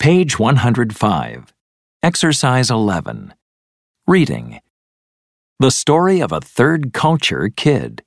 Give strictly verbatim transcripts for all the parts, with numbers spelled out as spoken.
Page one hundred five. Exercise eleven. Reading. The story of a third culture kid.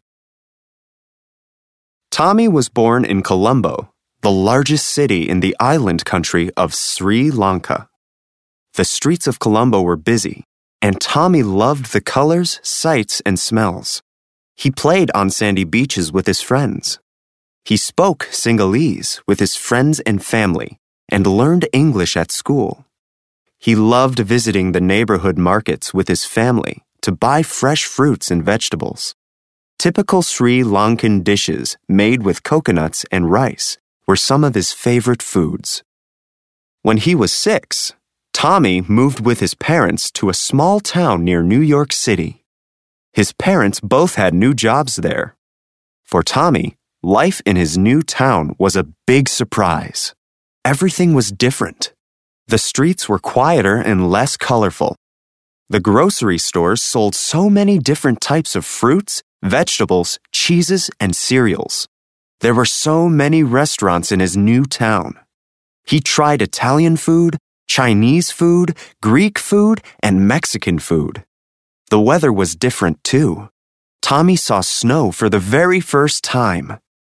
Tommy was born in Colombo, the largest city in the island country of Sri Lanka. The streets of Colombo were busy, and Tommy loved the colors, sights, and smells. He played on sandy beaches with his friends. He spoke Sinhalese with his friends and family and learned English at school. He loved visiting the neighborhood markets with his family to buy fresh fruits and vegetables. Typical Sri Lankan dishes made with coconuts and rice were some of his favorite foods. When he was six, Tommy moved with his parents to a small town near New York City. His parents both had new jobs there. For Tommy, life in his new town was a big surprise. Everything was different. The streets were quieter and less colorful. The grocery stores sold so many different types of fruits, vegetables, cheeses, and cereals. There were so many restaurants in his new town. He tried Italian food, Chinese food, Greek food, and Mexican food. The weather was different too. Tommy saw snow for the very first time.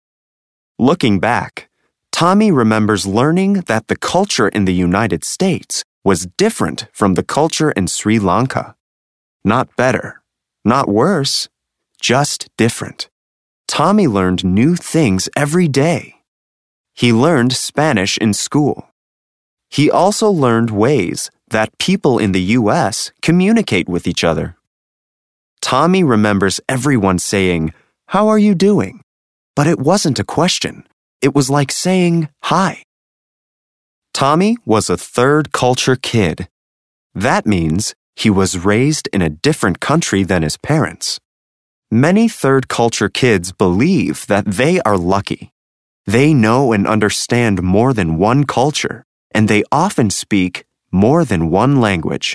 Looking back, Tommy remembers learning that the culture in the United States was different from the culture in Sri Lanka. Not better, not worse, just different. Tommy learned new things every day. He learned Spanish in school. He also learned ways that people in the U S communicate with each other. Tommy remembers everyone saying, "How are you doing?" But it wasn't a question. It was like saying, "Hi." Tommy was a third culture kid. That means he was raised in a different country than his parents. Many third culture kids believe that they are lucky. They know and understand more than one culture, and they often speak more than one language.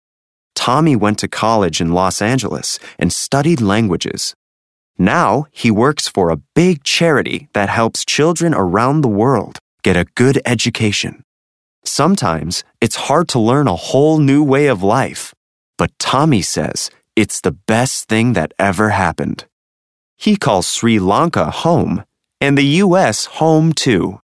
Tommy went to college in Los Angeles and studied languages. Now he works for a big charity that helps children around the world get a good education. Sometimes it's hard to learn a whole new way of life, but Tommy says it's the best thing that ever happened. He calls Sri Lanka home, and the U S home too.